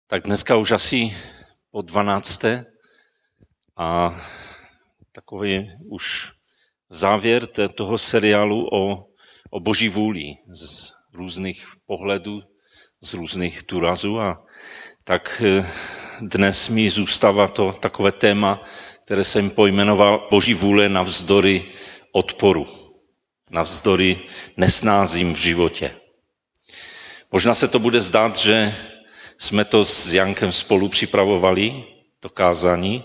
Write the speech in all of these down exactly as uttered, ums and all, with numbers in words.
Tak dneska už asi po dvanácté a takový už závěr toho seriálu o, o boží vůli z různých pohledů, z různých důrazů. A tak dnes mi zůstává to takové téma, které jsem pojmenoval boží vůle navzdory odporu, navzdory nesnázím v životě. Možná se to bude zdát, že jsme to s Jankem spolu připravovali, to kázání,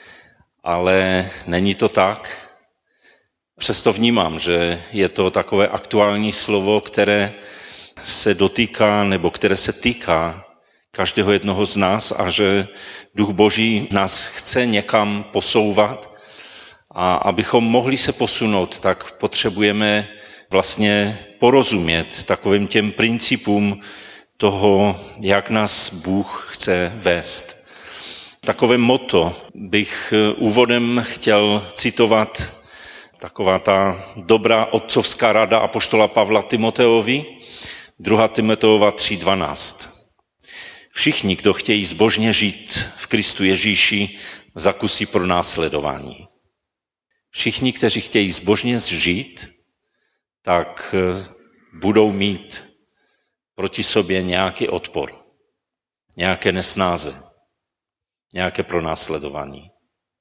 ale není to tak. Přesto vnímám, že je to takové aktuální slovo, které se dotýká nebo které se týká každého jednoho z nás a že Duch Boží nás chce někam posouvat a abychom mohli se posunout, tak potřebujeme vlastně porozumět takovým těm principům toho, jak nás Bůh chce vést. Takové motto bych úvodem chtěl citovat, taková ta dobrá otcovská rada apoštola Pavla Timoteovi, druhá Timoteova tři dvanáct. Všichni, kdo chtějí zbožně žít v Kristu Ježíši, zakusí pronásledování. Všichni, kteří chtějí zbožně žít, tak budou mít proti sobě nějaký odpor, nějaké nesnáze, nějaké pronásledování.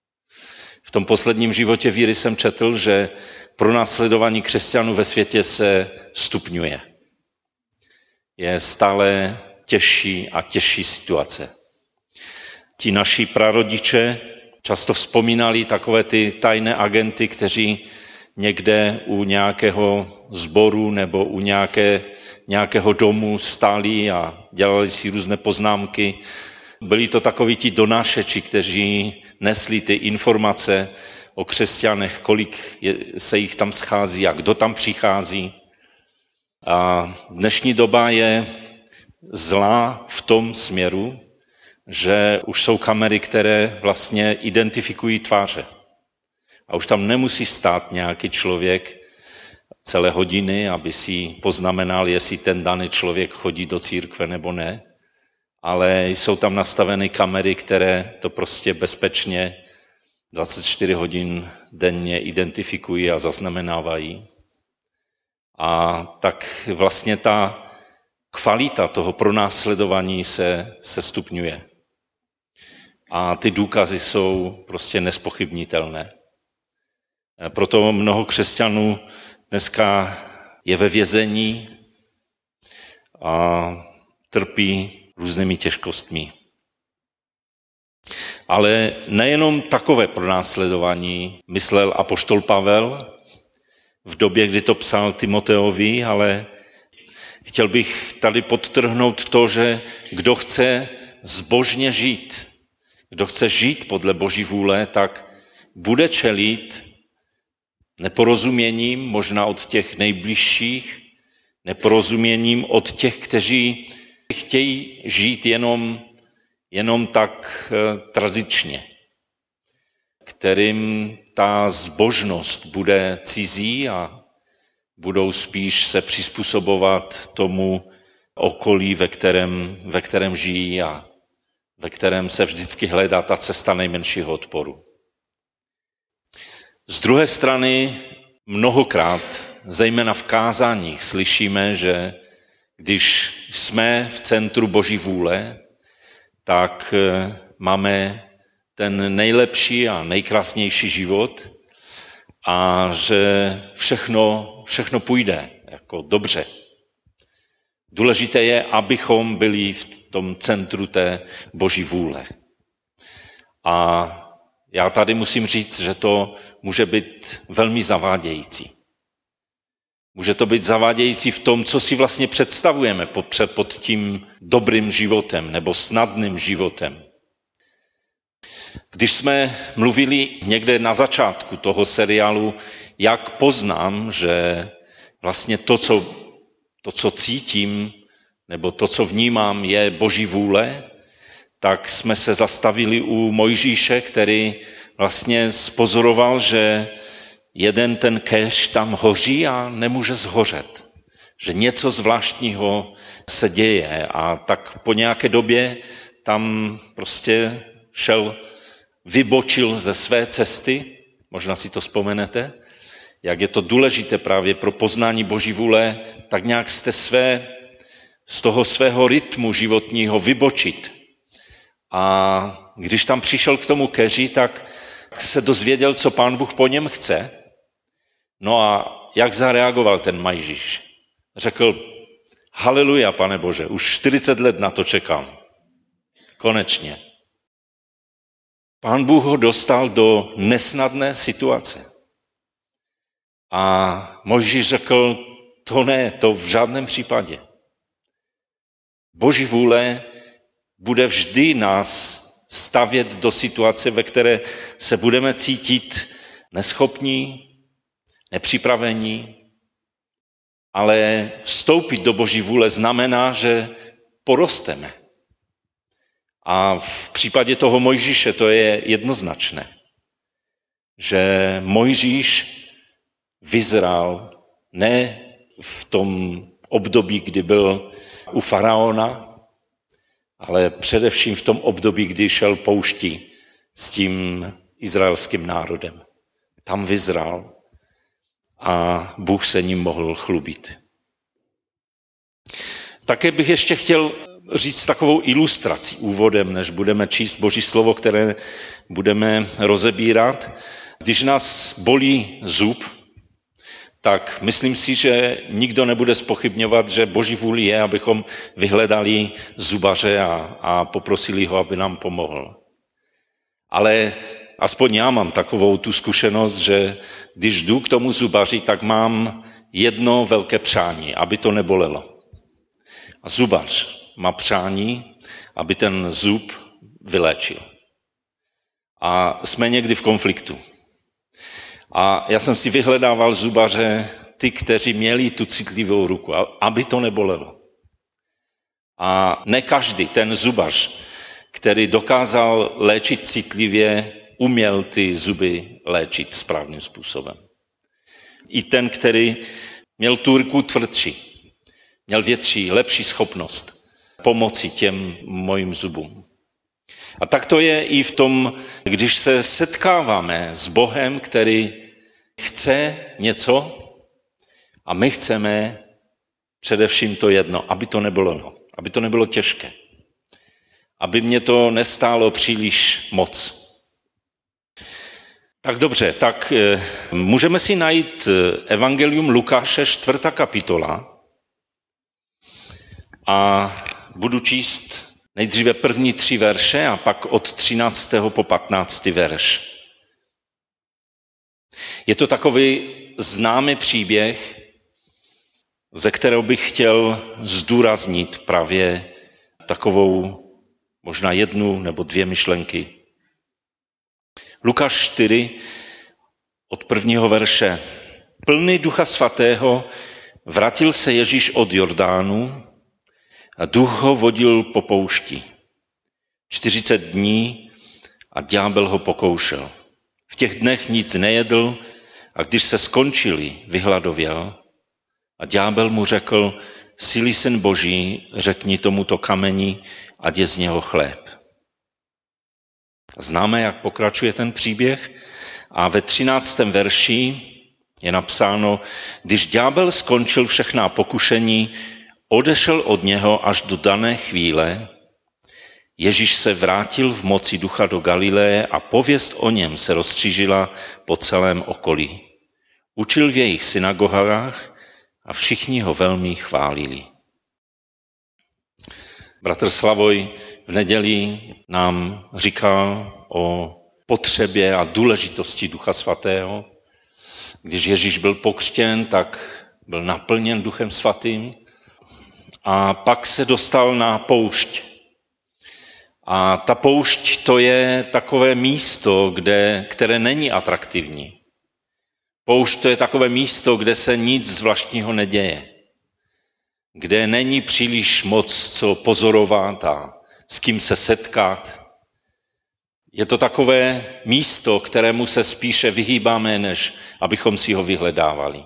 V tom posledním životě víry jsem četl, že pronásledování křesťanů ve světě se stupňuje. Je stále těžší a těžší situace. Ti naši prarodiče často vzpomínali takové ty tajné agenty, kteří někde u nějakého sboru nebo u nějaké, nějakého domu stáli a dělali si různé poznámky. Byli to takoví ti donášeči, kteří nesli ty informace o křesťanech, kolik je, se jich tam schází a kdo tam přichází. A dnešní doba je zlá v tom směru, že už jsou kamery, které vlastně identifikují tváře. A už tam nemusí stát nějaký člověk celé hodiny, aby si poznamenal, jestli ten daný člověk chodí do církve nebo ne. Ale jsou tam nastaveny kamery, které to prostě bezpečně dvacet čtyři hodin denně identifikují a zaznamenávají. A tak vlastně ta kvalita toho pronásledování se, se stupňuje. A ty důkazy jsou prostě nespochybnitelné. Proto mnoho křesťanů dneska je ve vězení a trpí různými těžkostmi. Ale nejenom takové pronásledování myslel apoštol Pavel v době, kdy to psal Timoteovi, ale chtěl bych tady podtrhnout to, že kdo chce zbožně žít, kdo chce žít podle Boží vůle, tak bude čelit neporozuměním možná od těch nejbližších, neporozuměním od těch, kteří chtějí žít jenom, jenom tak tradičně, kterým ta zbožnost bude cizí a budou spíš se přizpůsobovat tomu okolí, ve kterém, ve kterém žijí a ve kterém se vždycky hledá ta cesta nejmenšího odporu. Z druhé strany mnohokrát, zejména v kázáních, slyšíme, že když jsme v centru Boží vůle, tak máme ten nejlepší a nejkrásnější život a že všechno, všechno půjde jako dobře. Důležité je, abychom byli v tom centru té Boží vůle. A já tady musím říct, že to může být velmi zavádějící. Může to být zavádějící v tom, co si vlastně představujeme pod tím dobrým životem nebo snadným životem. Když jsme mluvili někde na začátku toho seriálu, jak poznám, že vlastně to, co, to, co cítím, nebo to, co vnímám, je Boží vůle, tak jsme se zastavili u Mojžíše, který vlastně spozoroval, že jeden ten kéř tam hoří a nemůže zhořet. Že něco zvláštního se děje a tak po nějaké době tam prostě šel, vybočil ze své cesty, možná si to vzpomenete, jak je to důležité právě pro poznání Boží vůle, tak nějak z té své, z toho svého rytmu životního vybočit. A když tam přišel k tomu keři, tak se dozvěděl, co Pán Bůh po něm chce. No a jak zareagoval ten Mojžíš? Řekl, haleluja, Pane Bože, už čtyřicet let na to čekám. Konečně. Pán Bůh ho dostal do nesnadné situace. A Mojžíš řekl, to ne, to v žádném případě. Boží vůle bude vždy nás stavět do situace, ve které se budeme cítit neschopní, nepřipravení, ale vstoupit do Boží vůle znamená, že porosteme. A v případě toho Mojžíše to je jednoznačné, že Mojžíš vyzrál ne v tom období, kdy byl u faraona, ale především v tom období, kdy šel pouští s tím izraelským národem. Tam vyzrál a Bůh se ním mohl chlubit. Také bych ještě chtěl říct takovou ilustraci úvodem, než budeme číst Boží slovo, které budeme rozebírat. Když nás bolí zub, tak myslím si, že nikdo nebude zpochybňovat, že Boží vůli je, abychom vyhledali zubaře a, a poprosili ho, aby nám pomohl. Ale aspoň já mám takovou tu zkušenost, že když jdu k tomu zubaři, tak mám jedno velké přání, aby to nebolelo. A zubař má přání, aby ten zub vyléčil. A jsme někdy v konfliktu. A já jsem si vyhledával zubaře, ty, kteří měli tu citlivou ruku, aby to nebolelo. A ne každý ten zubař, který dokázal léčit citlivě, uměl ty zuby léčit správným způsobem. I ten, který měl tu ruku tvrdší, měl větší, lepší schopnost pomoci těm mojim zubům. A tak to je i v tom, když se setkáváme s Bohem, který chce něco a my chceme především to jedno, aby to nebylo, aby to nebylo těžké, aby mě to nestálo příliš moc. Tak dobře, tak můžeme si najít Evangelium Lukáše, čtvrtá kapitola a budu číst nejdříve první tři verše a pak od třináctého po patnáctý verš. Je to takový známý příběh, ze kterého bych chtěl zdůraznit právě takovou možná jednu nebo dvě myšlenky. Lukáš čtyři od prvního verše. Plný Ducha Svatého vrátil se Ježíš od Jordánu a duch ho vodil po poušti. čtyřicet dní a ďábel ho pokoušel. V těch dnech nic nejedl a když se skončili, vyhladověl a ďábel mu řekl, Jsi-li syn Boží, řekni tomuto kameni, ať je z něho chléb. Známe, jak pokračuje ten příběh a ve třináctém verši je napsáno, když ďábel skončil všechná pokušení, odešel od něho až do dané chvíle, Ježíš se vrátil v moci ducha do Galileje a pověst o něm se rozstřížila po celém okolí. Učil v jejich synagogách a všichni ho velmi chválili. Bratr Slavoj v neděli nám říkal o potřebě a důležitosti Ducha Svatého. Když Ježíš byl pokřtěn, tak byl naplněn Duchem Svatým a pak se dostal na poušť. A ta poušť to je takové místo, kde, které není atraktivní. Poušť to je takové místo, kde se nic zvláštního neděje. Kde není příliš moc co pozorovat a s kým se setkat. Je to takové místo, kterému se spíše vyhýbáme, než abychom si ho vyhledávali.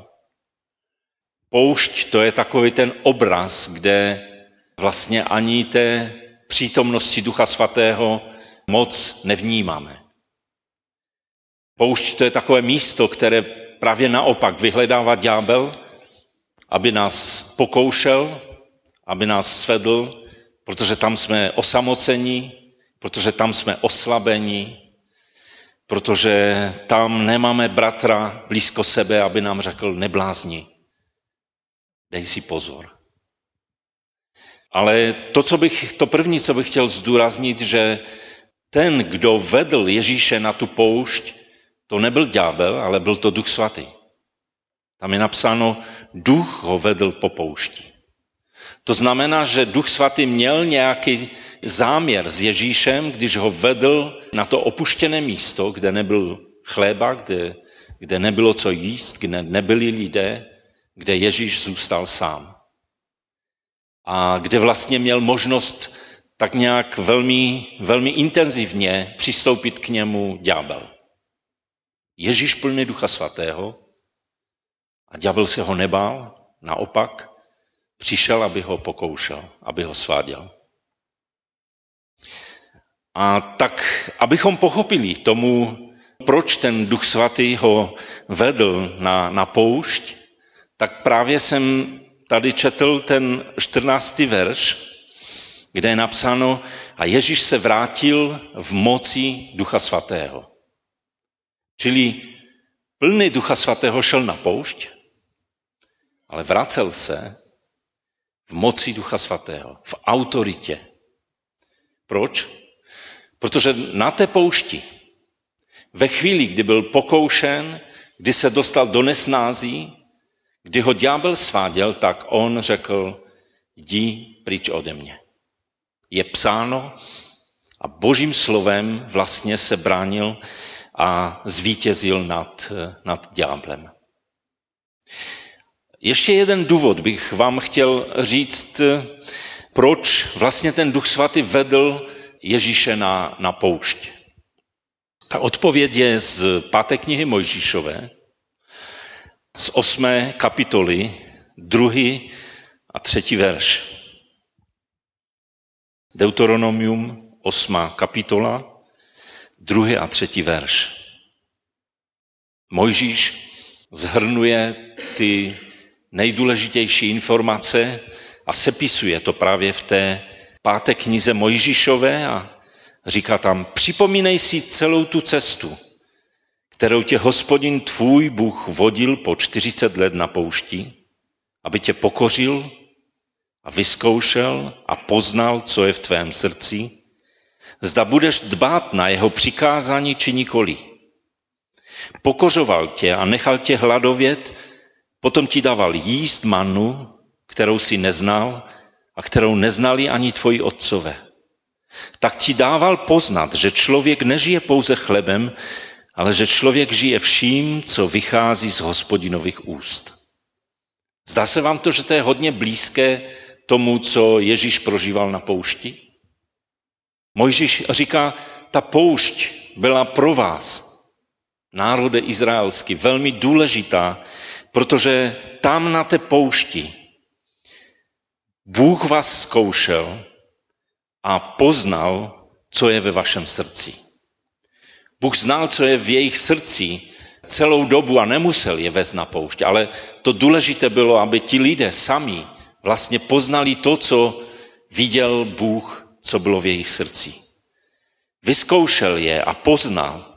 Poušť to je takový ten obraz, kde vlastně ani té přítomnosti Ducha Svatého moc nevnímáme. Poušť to je takové místo, které právě naopak vyhledává ďábel, aby nás pokoušel, aby nás svedl, protože tam jsme osamocení, protože tam jsme oslabení, protože tam nemáme bratra blízko sebe, aby nám řekl neblázni, dej si pozor. Ale to, co bych, to první, co bych chtěl zdůraznit, že ten, kdo vedl Ježíše na tu poušť, to nebyl ďábel, ale byl to Duch Svatý. Tam je napsáno, Duch ho vedl po poušti. To znamená, že Duch Svatý měl nějaký záměr s Ježíšem, když ho vedl na to opuštěné místo, kde nebyl chléba, kde, kde nebylo co jíst, kde nebyli lidé, kde Ježíš zůstal sám. A kde vlastně měl možnost tak nějak velmi, velmi intenzivně přistoupit k němu ďábel. Ježíš plný Ducha Svatého a ďábel se ho nebál, naopak přišel, aby ho pokoušel, aby ho sváděl. A tak, abychom pochopili tomu, proč ten Duch Svatý ho vedl na, na poušť, tak právě jsem tady četl ten čtrnáctý verš, kde je napsáno, a Ježíš se vrátil v moci Ducha Svatého. Čili plný Ducha Svatého šel na poušť, ale vracel se v moci Ducha Svatého, v autoritě. Proč? Protože na té poušti, ve chvíli, kdy byl pokoušen, kdy se dostal do nesnází, kdy ho ďábel sváděl, tak on řekl, jdi pryč ode mě. Je psáno a Božím slovem vlastně se bránil a zvítězil nad, nad ďáblem. Ještě jeden důvod bych vám chtěl říct, proč vlastně ten Duch Svatý vedl Ježíše na, na poušť. Ta odpověď je z páté knihy Mojžíšové, z osmé kapitoly, druhý a třetí verš. Deuteronomium, osmá kapitola, druhý a třetí verš. Mojžíš zhrnuje ty nejdůležitější informace a sepisuje to právě v té páté knize Mojžíšové a říká tam, připomínej si celou tu cestu, kterou tě Hospodin tvůj Bůh vodil po čtyřicet let na poušti, aby tě pokořil a vyzkoušel a poznal, co je v tvém srdci, zda budeš dbát na jeho přikázání či nikoli. Pokořoval tě a nechal tě hladovět, potom ti dával jíst mannu, kterou si neznal a kterou neznali ani tvoji otcové. Tak ti dával poznat, že člověk nežije pouze chlebem, ale že člověk žije vším, co vychází z Hospodinových úst. Zdá se vám to, že to je hodně blízké tomu, co Ježíš prožíval na poušti? Mojžíš říká, ta poušť byla pro vás, národe izraelský, velmi důležitá, protože tam na té poušti Bůh vás zkoušel a poznal, co je ve vašem srdci. Bůh znal, co je v jejich srdci celou dobu a nemusel je vést na poušť, ale to důležité bylo, aby ti lidé sami vlastně poznali to, co viděl Bůh, co bylo v jejich srdci. Vyzkoušel je a poznal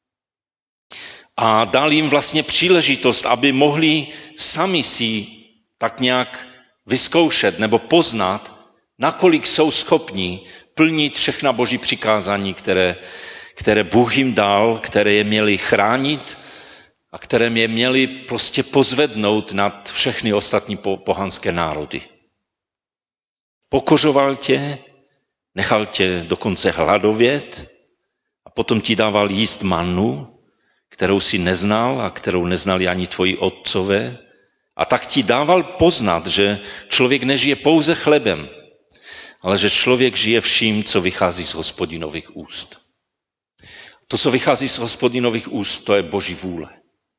a dal jim vlastně příležitost, aby mohli sami si tak nějak vyzkoušet nebo poznat, nakolik jsou schopni plnit všechna Boží přikázání, které, které Bůh jim dal, které je měli chránit a které je měli prostě pozvednout nad všechny ostatní pohanské národy. Pokořoval tě, nechal tě dokonce hladovět a potom ti dával jíst mannu, kterou si neznal a kterou neznali ani tvoji otcové. A tak ti dával poznat, že člověk nežije pouze chlebem, ale že člověk žije vším, co vychází z Hospodinových úst. To, co vychází z Hospodinových úst, to je Boží vůle.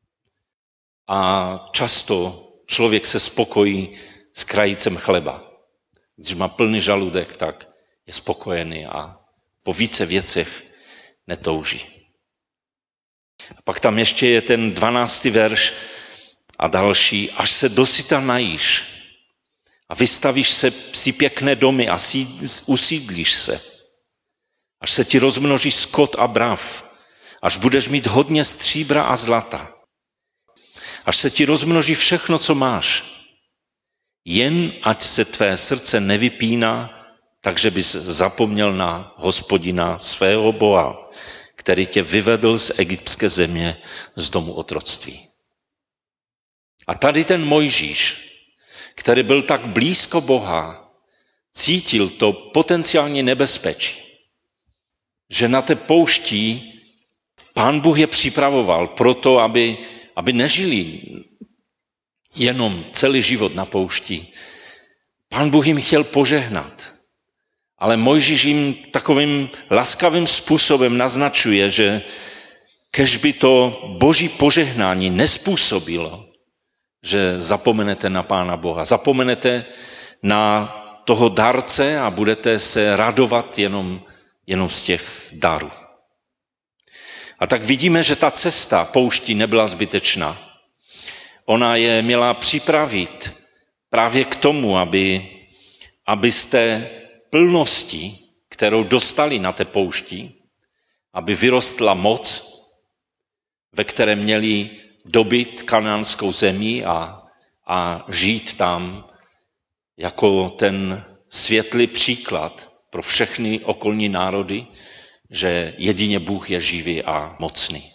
A často člověk se spokojí s krajícem chleba. Když má plný žaludek, tak je spokojený a po více věcech netouží. A pak tam ještě je ten dvanáctý verš a další. Až se dosyta najíš a vystavíš se si pěkné domy a usídlíš se. Až se ti rozmnoží skot a brav. Až budeš mít hodně stříbra a zlata. Až se ti rozmnoží všechno, co máš. Jen ať se tvé srdce nevypíná, takže bys zapomněl na Hospodina svého Boha, který tě vyvedl z egyptské země, z domu otroctví. A tady ten Mojžíš, který byl tak blízko Boha, cítil to potenciální nebezpečí, že na té poušti Pán Bůh je připravoval proto, aby, aby nežili jenom celý život na poušti. Pán Bůh jim chtěl požehnat, ale Mojžíš jim takovým laskavým způsobem naznačuje, že kež by to boží požehnání nespůsobilo, že zapomenete na Pána Boha, zapomenete na toho darce a budete se radovat jenom, jenom z těch darů. A tak vidíme, že ta cesta pouští nebyla zbytečná. Ona je měla připravit právě k tomu, aby, abyste plnosti, kterou dostali na té poušti, aby vyrostla moc, ve které měli dobyt kanánskou zemi a, a žít tam jako ten světlý příklad pro všechny okolní národy, že jedině Bůh je živý a mocný.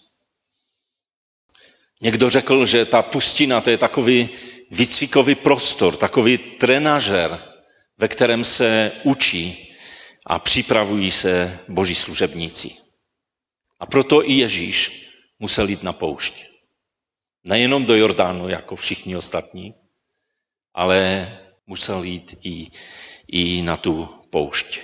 Někdo řekl, že ta pustina to je takový výcvikový prostor, takový trenažer, ve kterém se učí a připravují se boží služebníci. A proto i Ježíš musel jít na poušť. Nejenom do Jordánu, jako všichni ostatní, ale musel jít i, i na tu poušť.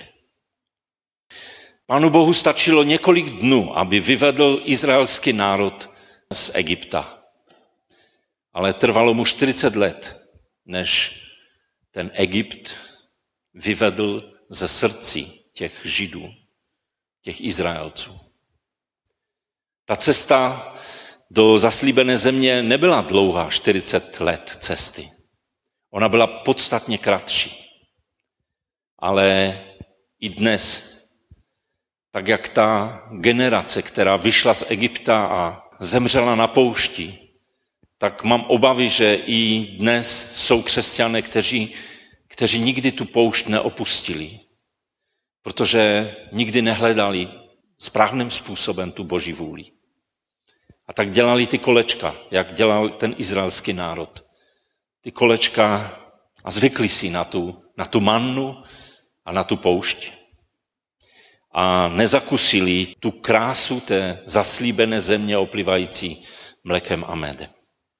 Pánu Bohu stačilo několik dnů, aby vyvedl izraelský národ z Egypta. Ale trvalo mu čtyřicet let, než ten Egypt vyvedl ze srdcí těch Židů, těch Izraelců. Ta cesta do zaslíbené země nebyla dlouhá, čtyřicet let cesty. Ona byla podstatně kratší. Ale i dnes, tak jak ta generace, která vyšla z Egypta a zemřela na poušti, tak mám obavy, že i dnes jsou křesťané, kteří, kteří nikdy tu poušť neopustili, protože nikdy nehledali správným způsobem tu boží vůli. A tak dělali ty kolečka, jak dělal ten izraelský národ. Ty kolečka a zvykli si na tu, na tu mannu a na tu poušť. A nezakusili tu krásu té zaslíbené země oplivající mlékem a medem.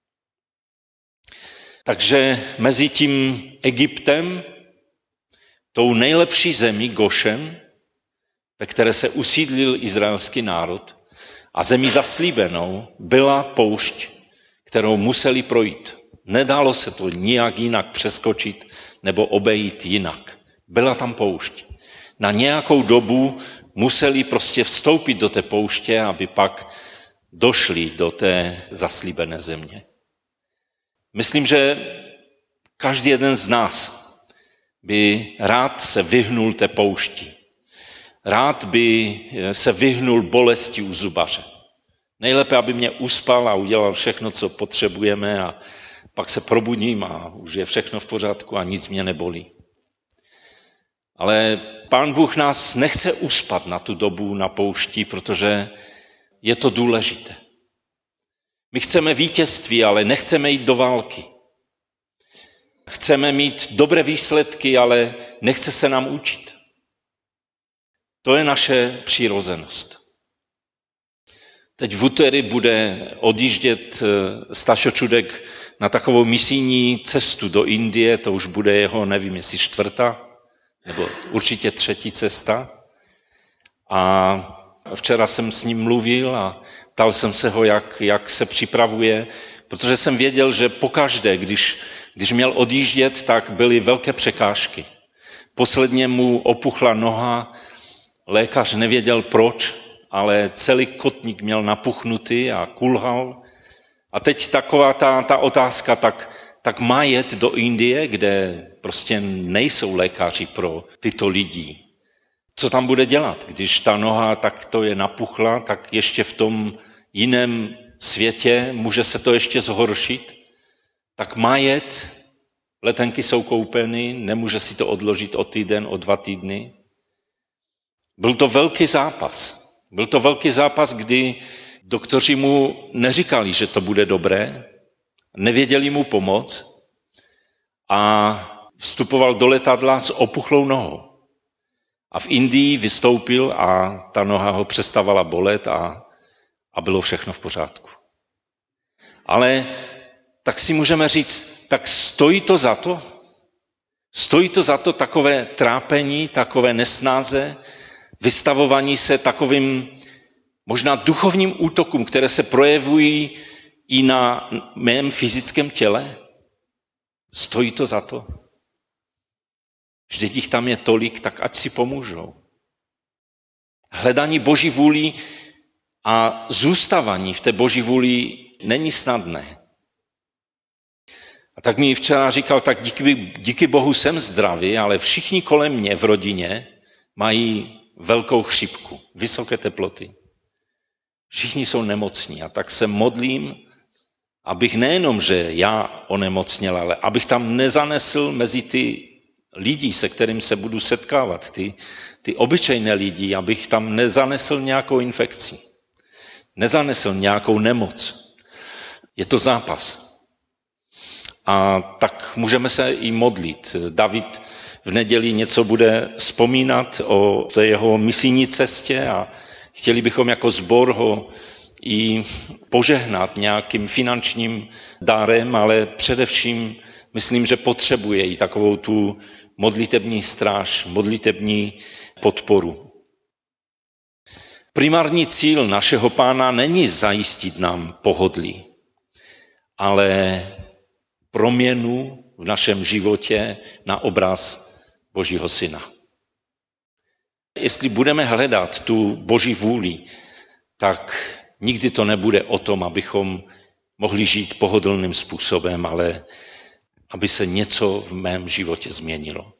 Takže mezi tím Egyptem, tou nejlepší zemí Gošen, ve které se usídlil izraelský národ, a zemí zaslíbenou byla poušť, kterou museli projít. Nedalo se to nijak jinak přeskočit nebo obejít jinak. Byla tam poušť. Na nějakou dobu museli prostě vstoupit do té pouště, aby pak došli do té zaslíbené země. Myslím, že každý jeden z nás by rád se vyhnul té poušti. Rád by se vyhnul bolesti u zubaře. Nejlépe, aby mě uspal a udělal všechno, co potřebujeme a pak se probudím a už je všechno v pořádku a nic mě nebolí. Ale Pán Bůh nás nechce uspat na tu dobu na poušti, protože je to důležité. My chceme vítězství, ale nechceme jít do války. Chceme mít dobré výsledky, ale nechce se nám učit. To je naše přirozenost. Teď v úterý bude odjíždět Stašo Čudek na takovou misijní cestu do Indie, to už bude jeho, nevím, jestli čtvrtá, nebo určitě třetí cesta. A včera jsem s ním mluvil a ptal jsem se ho, jak, jak se připravuje, protože jsem věděl, že pokaždé, když, když měl odjíždět, tak byly velké překážky. Posledně mu opuchla noha, lékař nevěděl proč, ale celý kotník měl napuchnutý a kulhal. A teď taková ta, ta otázka, tak, tak má jet do Indie, kde prostě nejsou lékaři pro tyto lidi. Co tam bude dělat, když ta noha tak to je napuchla, tak ještě v tom jiném světě může se to ještě zhoršit. Tak má jet, letenky jsou koupeny, nemůže si to odložit o týden, o dva týdny. Byl to velký zápas. Byl to velký zápas, kdy doktoři mu neříkali, že to bude dobré, nevěděli mu pomoct a vstupoval do letadla s opuchlou nohou. A v Indii vystoupil a ta noha ho přestávala bolet a, a bylo všechno v pořádku. Ale tak si můžeme říct, tak stojí to za to? Stojí to za to takové trápení, takové nesnáze, vystavování se takovým možná duchovním útokům, které se projevují i na mém fyzickém těle? Stojí to za to? Vždyť jich tam je tolik, tak ať si pomůžou. Hledání Boží vůli a zůstávání v té Boží vůli není snadné. A tak mi včera říkal, tak díky, díky Bohu jsem zdravý, ale všichni kolem mě v rodině mají velkou chřipku, vysoké teploty. Všichni jsou nemocní a tak se modlím, abych nejenom, že já onemocněl, ale abych tam nezanesl mezi ty lidi, se kterým se budu setkávat, ty, ty obyčejné lidi, abych tam nezanesl nějakou infekci, nezanesl nějakou nemoc. Je to zápas. A tak můžeme se i modlit. David v neděli něco bude vzpomínat o té jeho misijní cestě a chtěli bychom jako sbor ho i požehnat nějakým finančním dárem, ale především myslím, že potřebuje i takovou tu modlitební stráž, modlitební podporu. Primární cíl našeho Pána není zajistit nám pohodlí, ale proměnu v našem životě na obraz Božího Syna. Jestli budeme hledat tu Boží vůli, tak nikdy to nebude o tom, abychom mohli žít pohodlným způsobem, ale aby se něco v mém životě změnilo.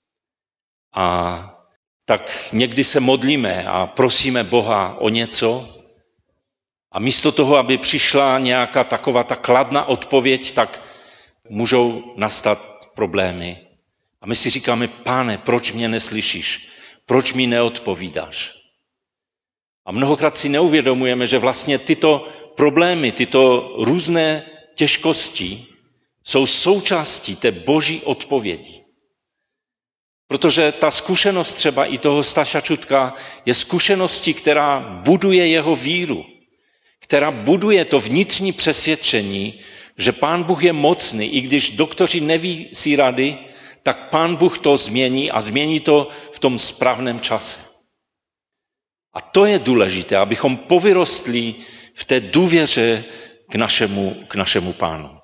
A tak někdy se modlíme a prosíme Boha o něco a místo toho, aby přišla nějaká taková ta kladná odpověď, tak můžou nastat problémy. A my si říkáme, Pane, proč mě neslyšíš? Proč mi neodpovídáš? A mnohokrát si neuvědomujeme, že vlastně tyto problémy, tyto různé těžkosti jsou součástí té Boží odpovědi. Protože ta zkušenost třeba i toho Staša Čutka je zkušeností, která buduje jeho víru, která buduje to vnitřní přesvědčení, že Pán Bůh je mocný, i když doktoři neví si rady, tak Pán Bůh to změní a změní to v tom správném čase. A to je důležité, abychom povyrostli v té důvěře k našemu, k našemu Pánu.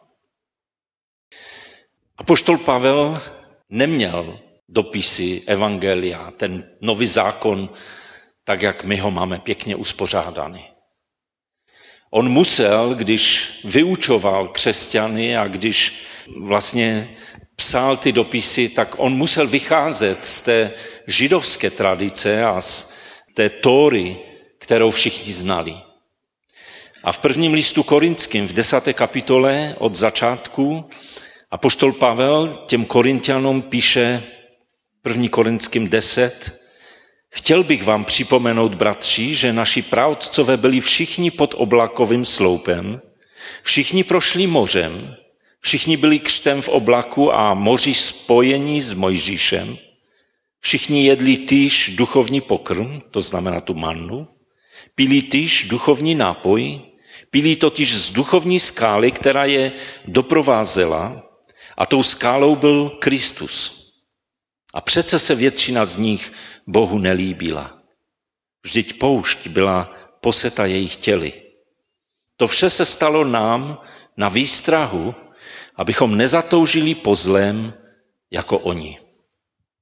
Apoštol Pavel neměl dopisy evangelia, ten nový zákon, tak jak my ho máme pěkně uspořádaný. On musel, když vyučoval křesťany a když vlastně psal ty dopisy, tak on musel vycházet z té židovské tradice a z té Tóry, kterou všichni znali. A v prvním listu Korinským v desáté kapitole od začátku apoštol Pavel těm Korinťanům píše první Korinským deset. Chtěl bych vám připomenout, bratři, že naši praotcové byli všichni pod oblakovým sloupem, všichni prošli mořem, všichni byli křtem v oblaku a moři spojení s Mojžíšem, všichni jedli týž duchovní pokrm, to znamená tu mannu, pili týž duchovní nápoj, pili totiž z duchovní skály, která je doprovázela, a tou skálou byl Kristus. A přece se většina z nich Bohu nelíbila. Vždyť poušť byla poseta jejich těly. To vše se stalo nám na výstrahu, abychom nezatoužili po zlém jako oni.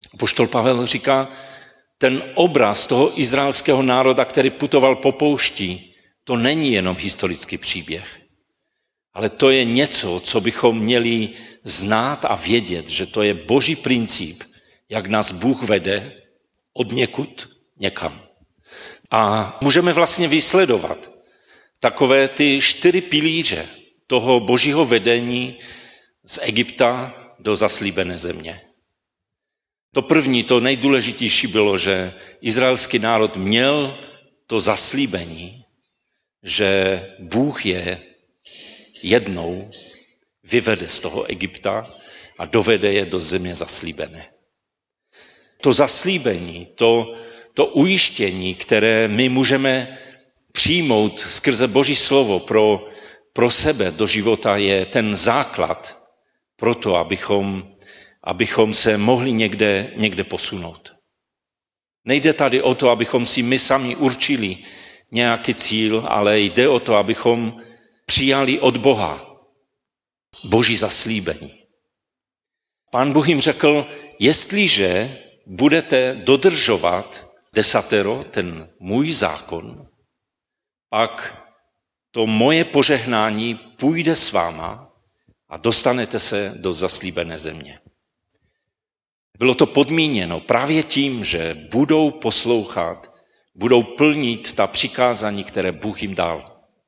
Apoštol Pavel říká, ten obraz toho izraelského národa, který putoval po poušti, to není jenom historický příběh, ale to je něco, co bychom měli znát a vědět, že to je boží princip, jak nás Bůh vede od někud někam. A můžeme vlastně vysledovat takové ty čtyři pilíře toho božího vedení z Egypta do zaslíbené země. To první, to nejdůležitější bylo, že izraelský národ měl to zaslíbení, že Bůh je jednou vyvede z toho Egypta a dovede je do země zaslíbené. To zaslíbení, to, to ujištění, které my můžeme přijmout skrze Boží slovo pro, pro sebe do života, je ten základ pro to, abychom, abychom se mohli někde, někde posunout. Nejde tady o to, abychom si my sami určili nějaký cíl, ale jde o to, abychom přijali od Boha Boží zaslíbení. Pán Bůh jim řekl, jestliže budete dodržovat desatero, ten můj zákon, pak to moje požehnání půjde s váma a dostanete se do zaslíbené země. Bylo to podmíněno právě tím, že budou poslouchat, budou plnit ta přikázání, které Bůh jim dal.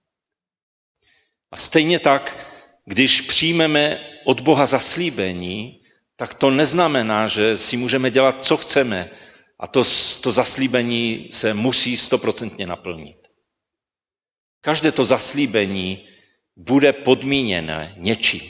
A stejně tak, když přijmeme od Boha zaslíbení, tak to neznamená, že si můžeme dělat, co chceme a to, to zaslíbení se musí stoprocentně naplnit. Každé to zaslíbení bude podmíněné něčím.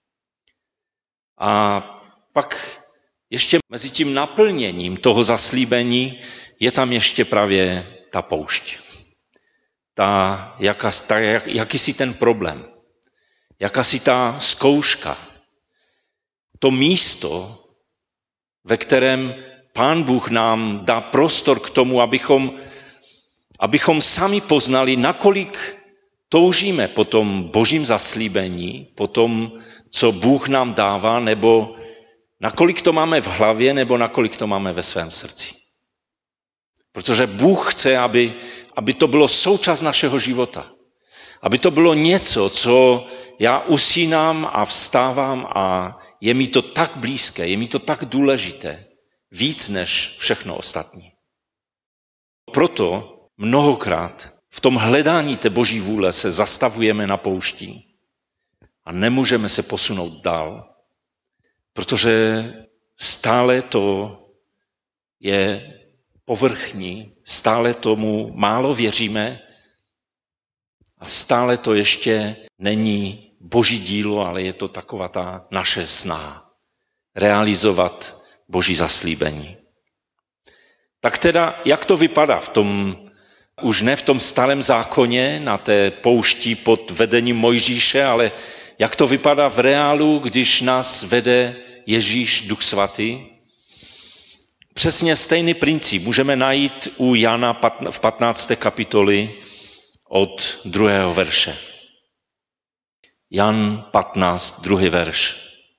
A pak ještě mezi tím naplněním toho zaslíbení je tam ještě právě ta poušť. Ta, jaká, ta, jak, jakýsi ten problém, jakási ta zkouška. To místo, ve kterém Pán Bůh nám dá prostor k tomu, abychom, abychom sami poznali, nakolik toužíme po tom božím zaslíbení, po tom, co Bůh nám dává, nebo nakolik to máme v hlavě, nebo nakolik to máme ve svém srdci. Protože Bůh chce, aby, aby to bylo součást našeho života. Aby to bylo něco, co já usínám a vstávám a je mi to tak blízké, je mi to tak důležité, víc než všechno ostatní. Proto mnohokrát v tom hledání té boží vůle se zastavujeme na poušti a nemůžeme se posunout dál, protože stále to je povrchní, stále tomu málo věříme a stále to ještě není boží dílo, ale je to taková ta naše snaha realizovat boží zaslíbení. Tak teda, jak to vypadá v tom, už ne v tom starém zákoně, na té poušti pod vedením Mojžíše, ale jak to vypadá v reálu, když nás vede Ježíš Duch Svatý? Přesně stejný princip můžeme najít u Jana v patnácté kapitoli od druhého verše. Jan patnáct, druhý verš.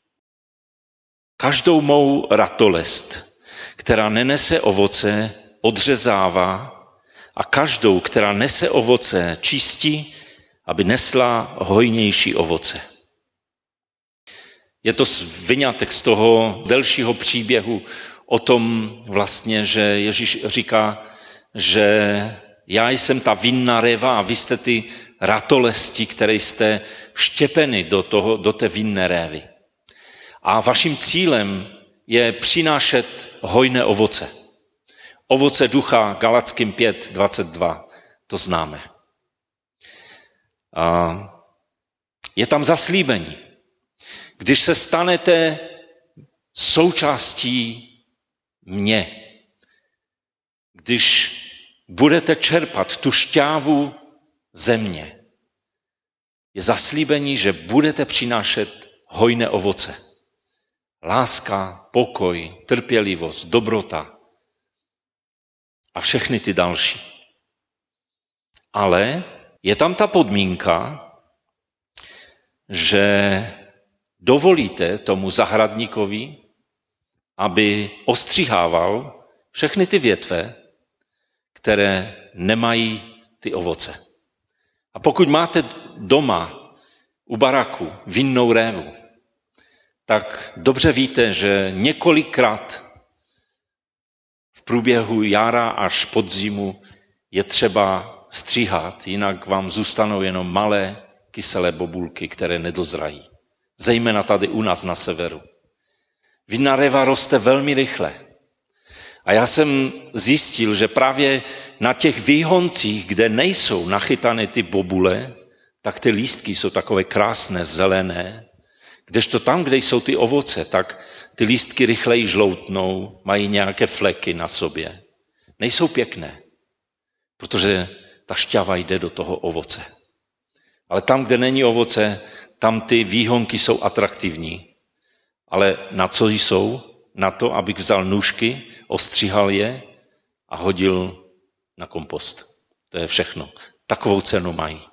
Každou mou ratolest, která nenese ovoce, odřezává a každou, která nese ovoce, čistí, aby nesla hojnější ovoce. Je to vyňatek z toho delšího příběhu o tom vlastně, že Ježíš říká, že já jsem ta vinná réva a vy jste ty ratolesti, které jste vštěpeny do, toho, do té vinné révy. A vaším cílem je přinášet hojné ovoce. Ovoce ducha, Galatským pět dvacet dva, to známe. A je tam zaslíbení. Když se stanete součástí mě, když budete čerpat tu šťávu země, je zaslíbení, že budete přinášet hojné ovoce. Láska, pokoj, trpělivost, dobrota a všechny ty další. Ale je tam ta podmínka, že dovolíte tomu zahradníkovi, aby ostřihával všechny ty větve, které nemají ty ovoce. A pokud máte doma u baraku vinnou révu, tak dobře víte, že několikrát v průběhu jara až podzimu je třeba stříhat, jinak vám zůstanou jenom malé kyselé bobulky, které nedozrají. Zejména tady u nás na severu. Vinná réva roste velmi rychle. A já jsem zjistil, že právě na těch výhoncích, kde nejsou nachytané ty bobule, tak ty lístky jsou takové krásné, zelené, kdežto tam, kde jsou ty ovoce, tak ty lístky rychleji žloutnou, mají nějaké fleky na sobě. Nejsou pěkné, protože ta šťava jde do toho ovoce. Ale tam, kde není ovoce, tam ty výhonky jsou atraktivní. Ale na co jsou? Na to, abych vzal nůžky, ostříhal je a hodil na kompost. To je všechno. Takovou cenu mají.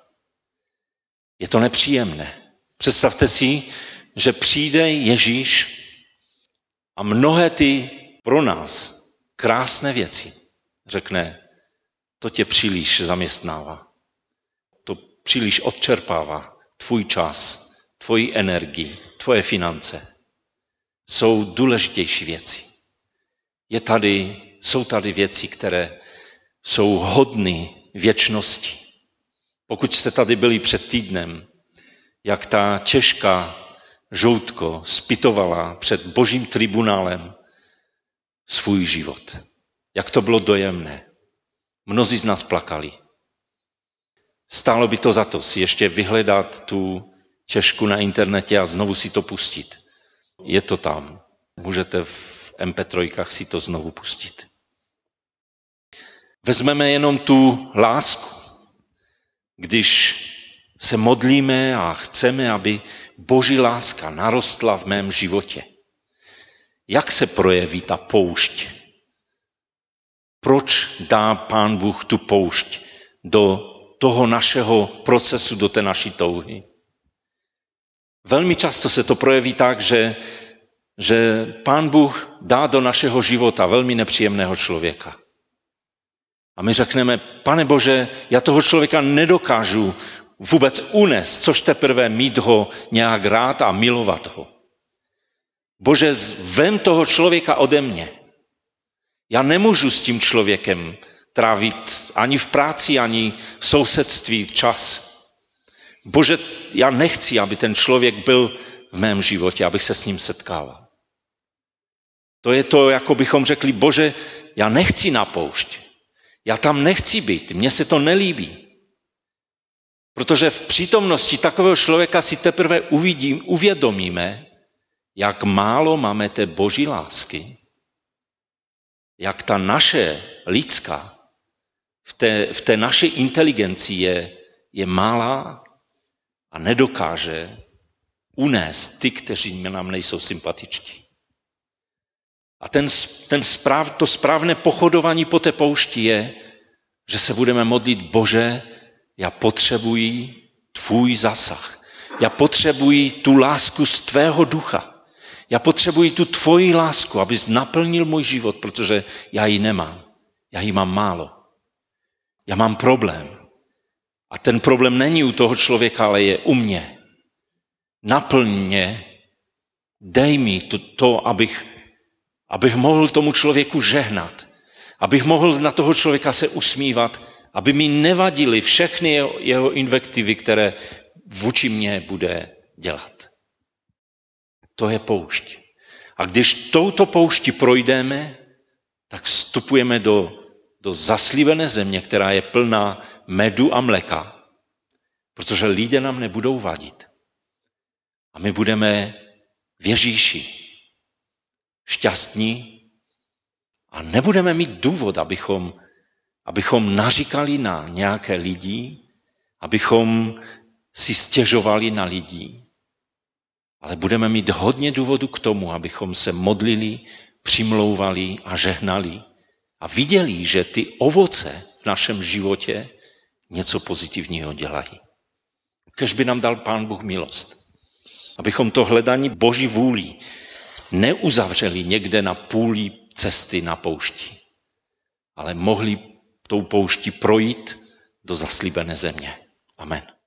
Je to nepříjemné. Představte si, že přijde Ježíš a mnohé ty pro nás krásné věci řekne, to tě příliš zaměstnává. To příliš odčerpává tvůj čas, tvoji energii, tvoje finance. Jsou důležitější věci. Je tady, jsou tady věci, které jsou hodny věčnosti. Pokud jste tady byli před týdnem, jak ta Češka Žoutko zpytovala před Božím tribunálem svůj život. Jak to bylo dojemné. Mnozí z nás plakali. Stálo by to za to si ještě vyhledat tu Češku na internetě a znovu si to pustit. Je to tam. Můžete v em pé tři si to znovu pustit. Vezmeme jenom tu lásku. Když se modlíme a chceme, aby Boží láska narostla v mém životě. Jak se projeví ta poušť? Proč dá Pán Bůh tu poušť do toho našeho procesu, do té naší touhy? Velmi často se to projeví tak, že, že Pán Bůh dá do našeho života velmi nepříjemného člověka. A my řekneme, Pane Bože, já toho člověka nedokážu vůbec unést, což teprve mít ho nějak rád a milovat ho. Bože, vem toho člověka ode mě. Já nemůžu s tím člověkem trávit ani v práci, ani v sousedství čas. Bože, já nechci, aby ten člověk byl v mém životě, abych se s ním setkával. To je to, jako bychom řekli, Bože, já nechci na poušť. Já tam nechci být, mně se to nelíbí. Protože v přítomnosti takového člověka si teprve uvidím, uvědomíme, jak málo máme té Boží lásky, jak ta naše lidská v té, v té naší inteligenci je, je malá a nedokáže unést ty, kteří nám nejsou sympatičtí. A ten, ten správ, to správné pochodování po té poušti je, že se budeme modlit, Bože, já potřebuji tvůj zasah. Já potřebuji tu lásku z tvého ducha. Já potřebuji tu tvoji lásku, abys naplnil můj život, protože já ji nemám. Já ji mám málo. Já mám problém. A ten problém není u toho člověka, ale je u mě. Naplň mě, dej mi to, to abych, abych mohl tomu člověku žehnat. Abych mohl na toho člověka se usmívat, aby mi nevadily všechny jeho, jeho invektivy, které vůči mně bude dělat. To je poušť. A když touto poušti projdeme, tak vstupujeme do, do zaslíbené země, která je plná medu a mléka, protože lidé nám nebudou vadit. A my budeme v Ježíši šťastní a nebudeme mít důvod, abychom, abychom naříkali na nějaké lidi, abychom si stěžovali na lidi, ale budeme mít hodně důvodu k tomu, abychom se modlili, přimlouvali a žehnali a viděli, že ty ovoce v našem životě něco pozitivního dělají. Kéž by nám dal Pán Bůh milost, abychom to hledání Boží vůli neuzavřeli někde na půli cesty na poušti, ale mohli tou poušti projít do zaslíbené země. Amen.